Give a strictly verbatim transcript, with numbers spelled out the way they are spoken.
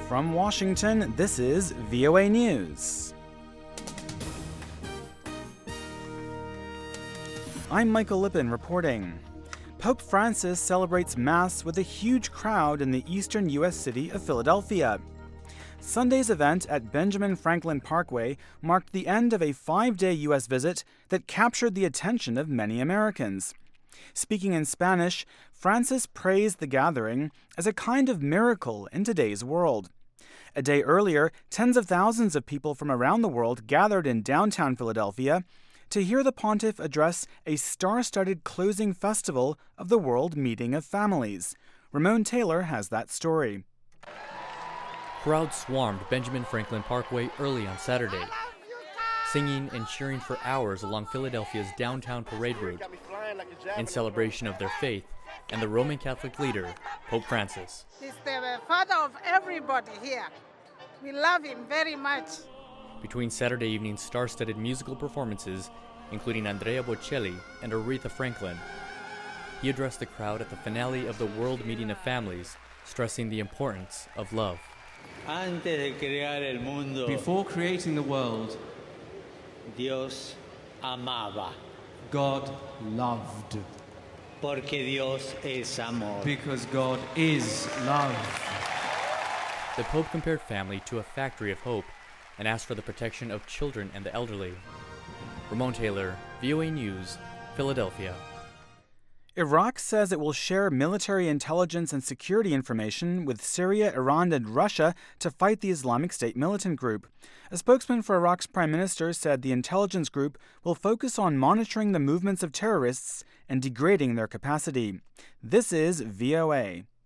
From Washington, this is V O A News. I'm Michael Lippin reporting. Pope Francis celebrates Mass with a huge crowd in the eastern U S city of Philadelphia. Sunday's event at Benjamin Franklin Parkway marked the end of a five-day U S visit that captured the attention of many Americans. Speaking in Spanish, Francis praised the gathering as a kind of miracle in today's world. A day earlier, tens of thousands of people from around the world gathered in downtown Philadelphia to hear the pontiff address a star-studded closing festival of the World Meeting of Families. Ramon Taylor has that story. Crowds swarmed Benjamin Franklin Parkway early on Saturday, singing and cheering for hours along Philadelphia's downtown parade route in celebration of their faith and the Roman Catholic leader, Pope Francis. He's the father of everybody here. We love him very much. Between Saturday evening's star-studded musical performances, including Andrea Bocelli and Aretha Franklin, he addressed the crowd at the finale of the World Meeting of Families, stressing the importance of love. Before creating the world, Dios amaba. God loved. Porque Dios es amor. Because God is love. The Pope compared family to a factory of hope and asked for the protection of children and the elderly. Ramon Taylor, V O A News, Philadelphia. Iraq says it will share military intelligence and security information with Syria, Iran, and Russia to fight the Islamic State militant group. A spokesman for Iraq's prime minister said the intelligence group will focus on monitoring the movements of terrorists and degrading their capacity. This is V O A.